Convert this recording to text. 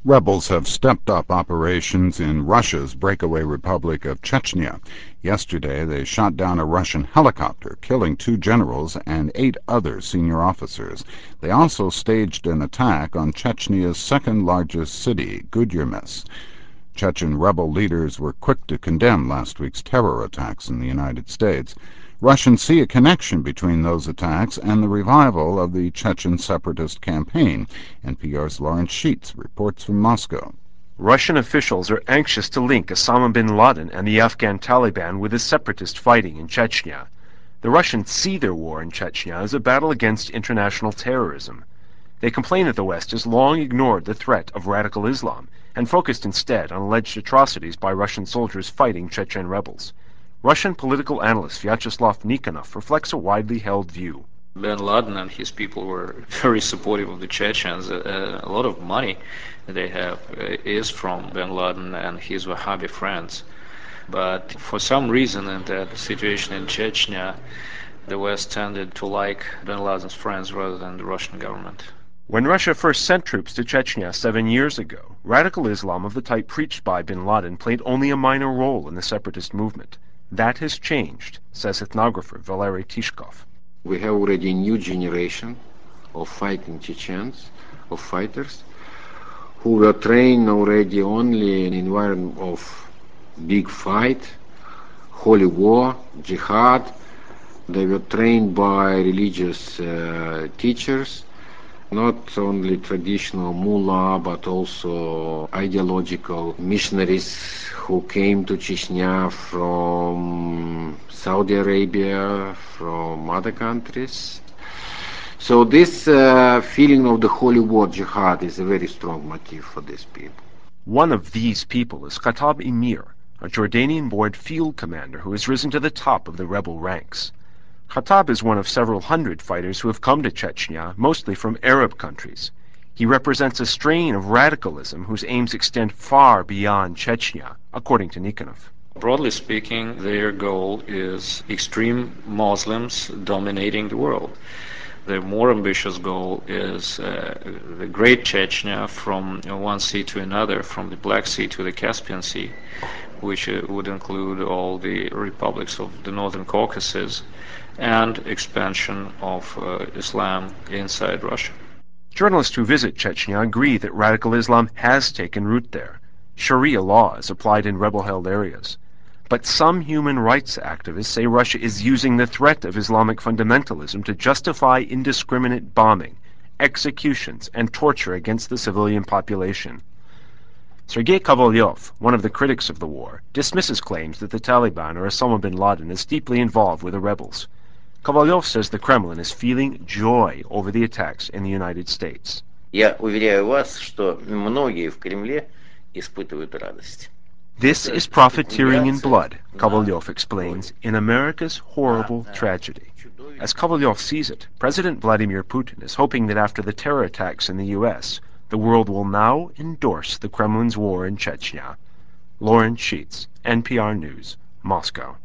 Rebels have stepped up operations in Russia's breakaway republic of Chechnya. Yesterday they shot down a Russian helicopter, killing 2 generals and 8 other senior officers. They also staged an attack on Chechnya's second-largest city, Gudyarmys. Chechen rebel leaders were quick to condemn last week's terror attacks in the United States. Russians see a connection between those attacks and the revival of the Chechen separatist campaign. NPR's Lawrence Sheets reports from Moscow. Russian officials are anxious to link Osama bin Laden and the Afghan Taliban with the separatist fighting in Chechnya. The Russians see their war in Chechnya as a battle against international terrorism. They complain that the West has long ignored the threat of radical Islam and focused instead on alleged atrocities by Russian soldiers fighting Chechen rebels. Russian political analyst Vyacheslav Nikhanov reflects a widely held view. Bin Laden and his people were very supportive of the Chechens. A lot of money they have is from Bin Laden and his Wahhabi friends. But for some reason in that situation in Chechnya, the West tended to like Bin Laden's friends rather than the Russian government. When Russia first sent troops to Chechnya 7 years ago, radical Islam of the type preached by bin Laden played only a minor role in the separatist movement. That has changed, says ethnographer Valery Tishkov. We have already a new generation of fighting Chechens, of fighters, who were trained already only in an environment of big fight, holy war, jihad. They were trained by religious teachers, not only traditional mullah, but also ideological missionaries who came to Chechnya from Saudi Arabia, from other countries. So this feeling of the holy war, jihad, is a very strong motive for these people. One of these people is Khattab Emir, a Jordanian-born field commander who has risen to the top of the rebel ranks. Khattab is one of several hundred fighters who have come to Chechnya, mostly from Arab countries. He represents a strain of radicalism whose aims extend far beyond Chechnya, according to Nikhanov. Broadly speaking, their goal is extreme Muslims dominating the world. The more ambitious goal is the Great Chechnya from one sea to another, from the Black Sea to the Caspian Sea, which would include all the republics of the Northern Caucasus, and expansion of Islam inside Russia. Journalists who visit Chechnya agree that radical Islam has taken root there. Sharia law is applied in rebel-held areas. But some human rights activists say Russia is using the threat of Islamic fundamentalism to justify indiscriminate bombing, executions, and torture against the civilian population. Sergei Kovalyov, one of the critics of the war, dismisses claims that the Taliban or Osama bin Laden is deeply involved with the rebels. Kovalyov says the Kremlin is feeling joy over the attacks in the United States. Я уверяю вас, что многие в Кремле испытывают радость. This is profiteering in blood, Kovalyov explains, in America's horrible tragedy. As Kovalyov sees it, President Vladimir Putin is hoping that after the terror attacks in the U.S., the world will now endorse the Kremlin's war in Chechnya. Lawrence Sheets, NPR News, Moscow.